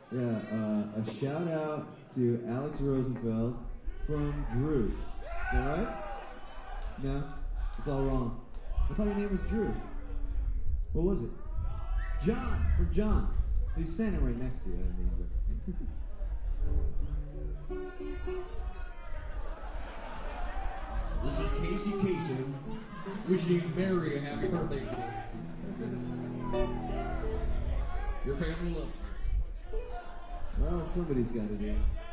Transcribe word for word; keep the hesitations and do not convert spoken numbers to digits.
Yeah, uh, a shout out to Alex Rosenfeld from Drew. Is that right? No? It's all wrong. I thought your name was Drew. What was it? John, from John. He's standing right next to you. I mean, but this is Casey Kasem wishing Mary a happy birthday today. Your family loves you. Well, somebody's got to do it.